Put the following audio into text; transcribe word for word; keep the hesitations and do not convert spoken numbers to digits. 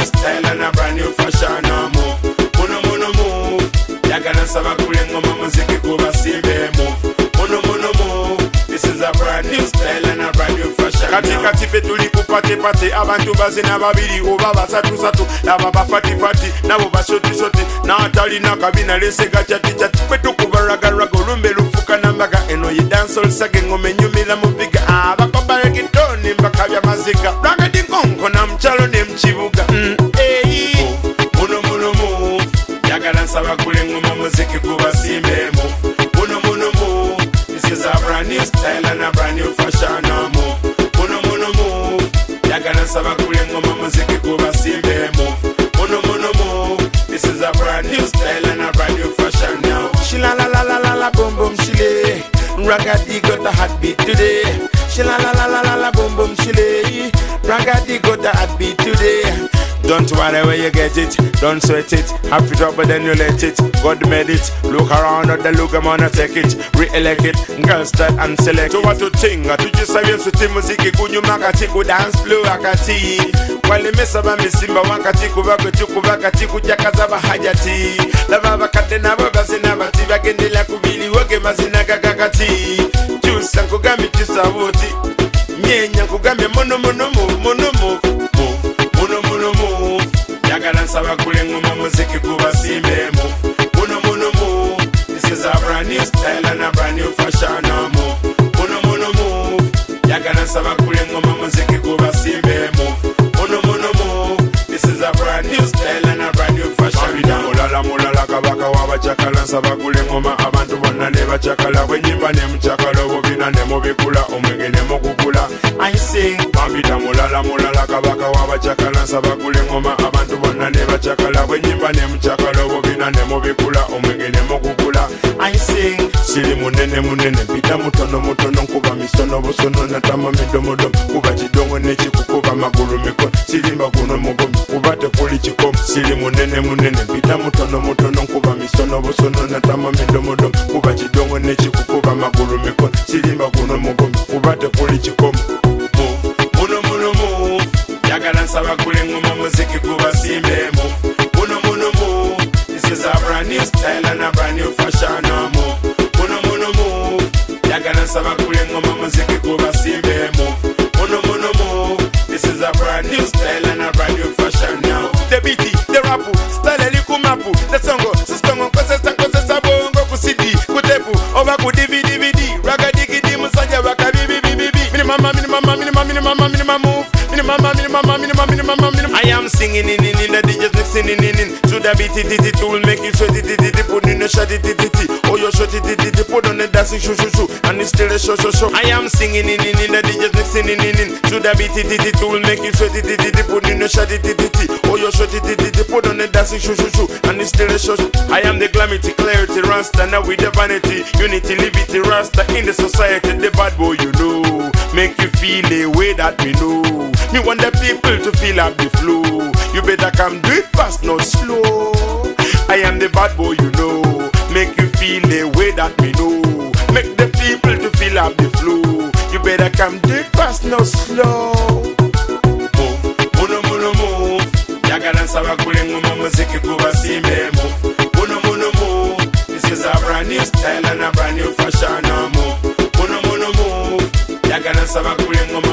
new style and a brand new fashion. Move, muno muno move. Yagala nsaba kule ngoma muziki kubasimbe. Move, muno muno move. This is a brand new style and a brand new fashion. Kati kati fe tuli kupate pate abantu bazina babiri oba basatu satu laba bafati fati nabo bashoti shoti na atali na kabina lese gachati chati kwetu kubaraga rago lumbe lufuka nambaga eno yi dancehall sage ngome nyumila mubiga abakobare kitoni mbakabya maziga raga dinkonko na mchalo ne mchibuga mm, hey. Muno muno move yagala nsaba kule ngoma muziki kubasimbe move muno muno move. This is a brand new style and a brand new fashion. Move, muno muno move. Yagala nsaba kule ngoma muziki kubasimbe. Move, muno muno move. This is a brand new style and a brand new fashion now. Shila la la la la la boom boom shile. Ragadi got the hot beat today. Shila la la la la la boom boom shile. Ragadi got the hot beat today. Don't worry where you get it, don't sweat it. Have it up but then you let it. God made it, look around at the look, I'm gonna take it. Re-elect it, girl start and select. So what to think, I do just have you to muziki kunyu makati ku dance floor akati. Wale mesa ba misimba wakati kubako kubakati kujakaza bahajati. Lava bakate na baba zina bati bagendela kubili woge mazina gagagati. Juice nkugami juice awoti. Nyenya nkugami mono mono mono mono mono. Muno muno move, yagala nsaba kule ngoma muziki kubasimbe. Move, muno muno move. This is a brand new style and a brand new fashion. Move, muno muno move. Yagala nsaba kule ngoma muziki kubasimbe. Move, muno muno move. This is a brand new style and a brand new fashion. Mulala mulala kabaka wabachakala nsaba kule ngoma abantu bonna ne bachakala bwenyimba ne mchakala bobina ne mubikula omwenge ne mukukula. I sing mabita mulala mulala kabaka wabachakala nsaba kule ngoma abantu bonna ne bachakala bwenyimba ne mchakala bobina ne mubikula omwenge ne mukukula. I sing siri munene munene pita mutono mutono nkuba misono busono natama midomodo kuba kidongo ne kikukuba maguru mikono sirimba kuno mugomi kuba tekuli kikomo siri munene munene pita mutono mutono nkuba misono busono natama midomodo kuba kidongo ne kikukuba maguru mikono sirimba kuno mugomi kuba tekuli kikomo. Muno muno move, yagala nsaba kule ngoma muziki kubasimbe. Move, muno muno move. This is a brand new style and a brand new fashion. Move, muno muno move. Yagala nsaba kule ngoma muziki kubasimbe. Move, muno muno move. This is a brand new style and a brand new fashion now. The beat, the rap, style elikumapu, the songo, sistongo, kosesa kosesa bongo kusidi, kutepu, over ku D V D V D, raga digi di musanja waka bibi bibi bibi. Minimum, minimum, minimum, minimum, minimum move. Minimum, minimum, minimum, minimum, minimum. I am singing in in in the D Js mixing in in in. To the beat, it it will make you sweat it it it. Put in the shot it it it. Oh you shot it it it. Put on the dancing shoo shoo shoo. And it's still a show show show. I am singing in in in the D Js mixing in in in. To the beat, it it it will make you sweat it it it. Put in the shot it it it. Oh you shot it it it. Put on the dancing shoo shoo shoo. And it's still a show show. I am the glamity, clarity, rasta now with the vanity, unity, liberty, rasta in the society. The bad boy you know, make you feel the way that we know. Me want the people to feel up the flow. You better come do it fast, not slow. I am the bad boy, you know. Make you feel the way that we know. Make the people to feel up the flow. You better come do it fast, not slow. Move, muno muno move. Yagala nsaba kule ngoma muziki kubasimbe. Move, muno muno move. This is a brand new style and a brand new fashion. Move, muno muno move. Yagala nsaba kule ngoma